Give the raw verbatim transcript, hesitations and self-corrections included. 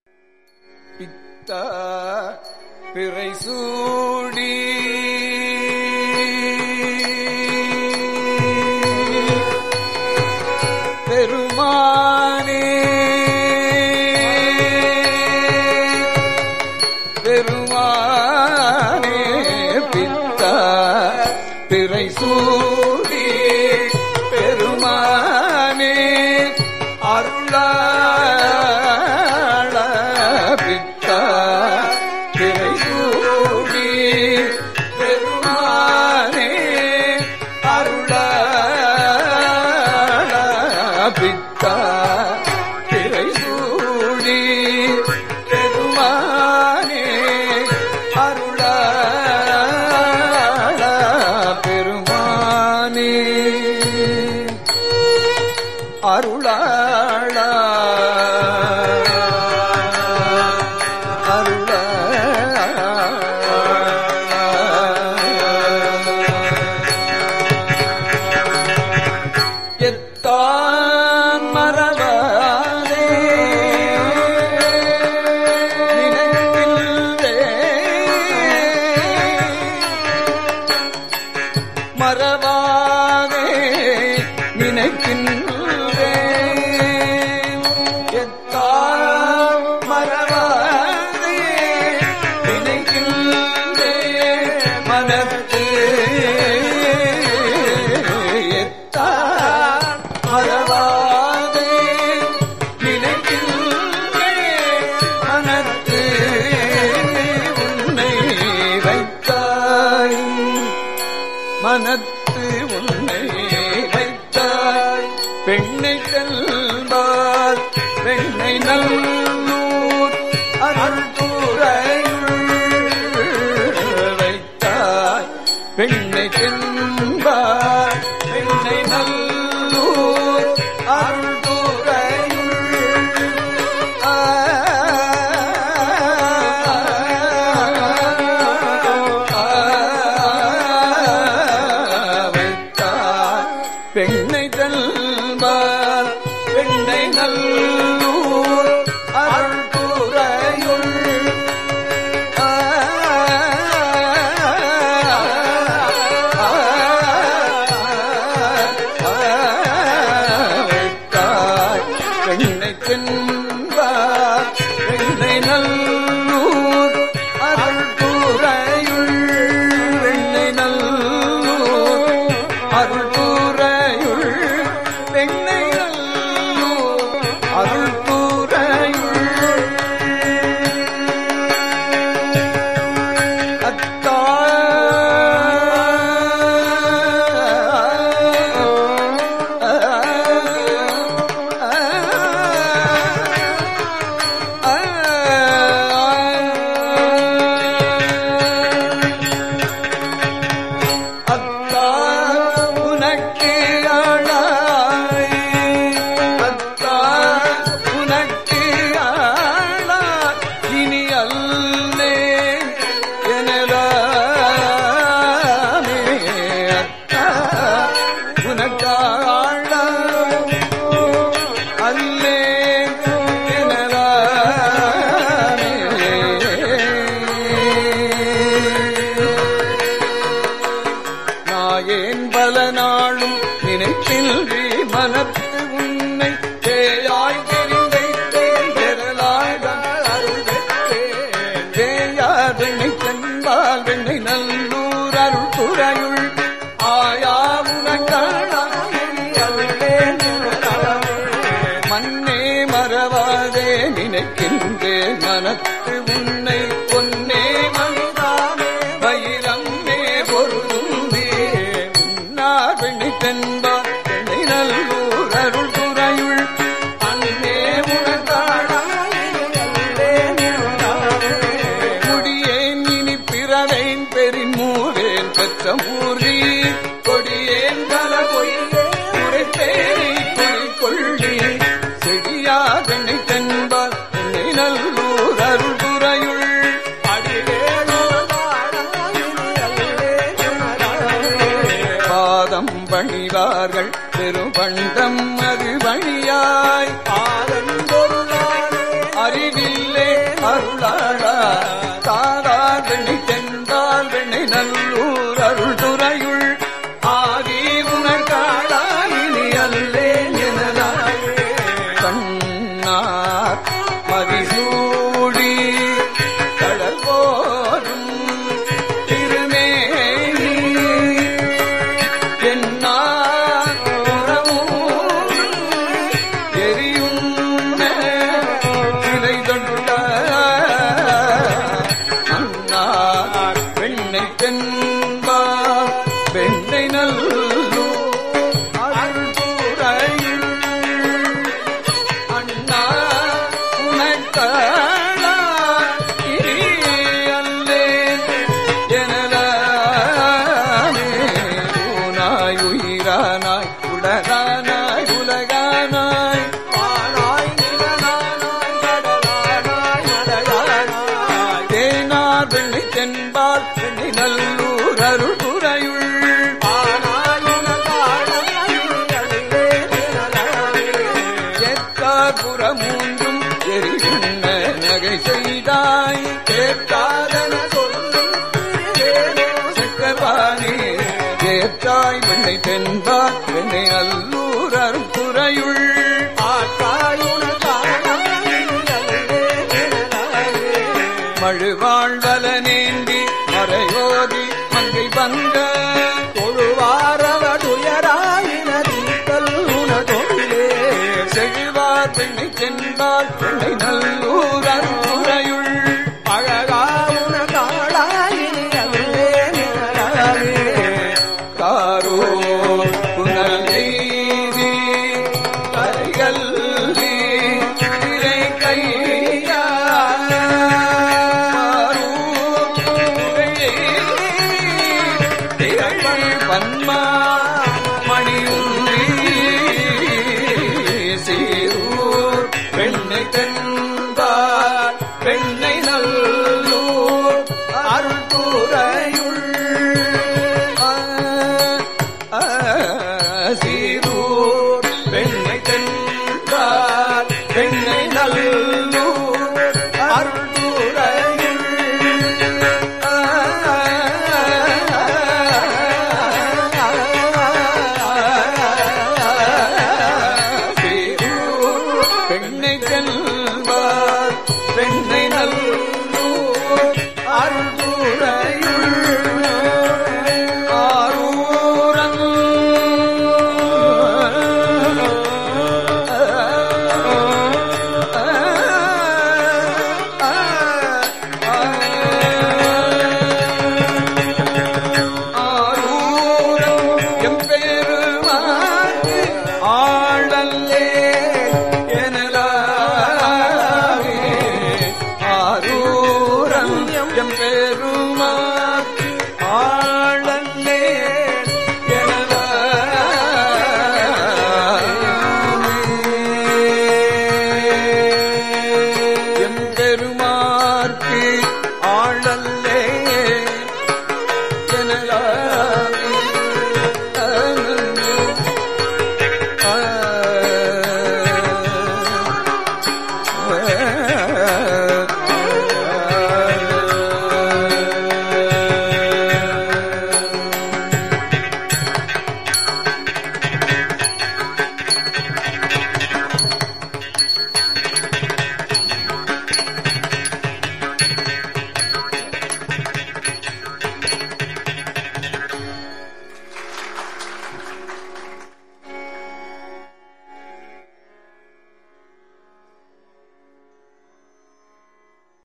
பித்தா பிறை சூடி பெருமானே பெருமானே பித்தா பிறை சூடி பெருமானே அருளாள பித்தா பிறை சூடி பெருமானே அருளாள பித்தா பிறை சூடி பெருமானே அருளாள பெருமானே அருளாள எத்தான் மறவாதே நினைக்கின்றே மறவாதே நினைக்கின்றே எத்தான் மறவாதே நினைக்கின்றே மனத்து எத்தான் மறவாதே நினைக்கின்றே மனத்து உன்னை வைத்தாய் மனத்து உன்னை வைத்தாய் பெண்ணை செல்வார் பெண்ணை நல்லூர் அருள் தூரையுள் வைத்தாய் பெண்ணை செல்வார் பெண்ணை நல்லூர் அருள் தூரையுள் பெண்ணை செல்வார் பெண்ணை நல்லூர் அருள் கூரையுள் பெண்ணை செல்வார் பெண்ணை நல்லூர் அருள் கூரையுள் பெண்ணை நல்லூர் அருள் பெண்ணை நல்லூர் அருள் கூரையுள் அத்தா அத்தா உனக்கு நாயேன் பல நாளும் நினைப்பின்றி மனத்து உன்னை தேயாய் தெரிந்தைத்தேன் பெறலாக அருள் பெற்றேன் தேயார் வெண்ணை சென்பால் வெண்ணை நல்லூர் அருள் துறையுள் ஆயா மன்னே மறவாதே நினைக்கின்றேன் மனத்து உன்னை பொன்னே மனிதானே வைரம்மே பொருளுந்தே உன்னார் வெண்ணை தென்பார் வெண்ணை நல்லூர் அருள் துறையுள் அன்னே முடியேன் இனி பிறவேன் பெரின் மூவேன் பெற்ற மூர்வி கொடியேன் பல பொய்யே உரைத்தேனை கொள்ளி செடியா வெண்ணை தென்பார் வெண்ணை நல்லூர் அருள் துறையுள் பாதம் பணிவார்கள் பெருபண்டம் அது வழியாய் அறிவில்லே மன்னார் மதிசூடி கடல் போரும் திருமேனி என்னார் எரியும் சிலை தொட்ட மன்னார் வெண்ணை தென்பா வெண்ணை நல்லூர் உலகானாய் உலகானாய் ஆனாய் நிலனானாய் கடலானாய் மலையானாய் தேனார் வெள்ளை தென்பால் வெள்ளை நல்லூர் அருள் துறையுள் ஏற்றார் புறமூன்றும் எரியுண்ண நகை செய்தாய் கேட்டாதன சொல்லும் சக்கரவாணி ஏற்றாய் வெண்ணை தென்பார் வெண்ணை நல்லூர் அருந்துறையுள் மழுவாழ்வல நேந்தி மறையோதி மங்கை பங்க தொழுவாரவடுயராயின தீர்த்தல் உனதொழிலே செழுவார் வெண்ணை தென்பார் வெண்ணை நல்லூர் அருந்துறையுள் அழகா உன காளாயினி காரோ புனல் எய்தி கரைகல்லி திரை கையாள் பன்மா மணியுந்தி சீரூர் பெண்ணை தென்பார் பெண்ணை நல்லூர் அருள் துறையுள் சீரூர் பெண்ணை தென்பார் பெண்ணை நல்லூர் அருள் துறையுள் சீரூர் பெண்ணை தென்பார் பெண்ணை நல்லூர் அருள் துறையுள் Yeah.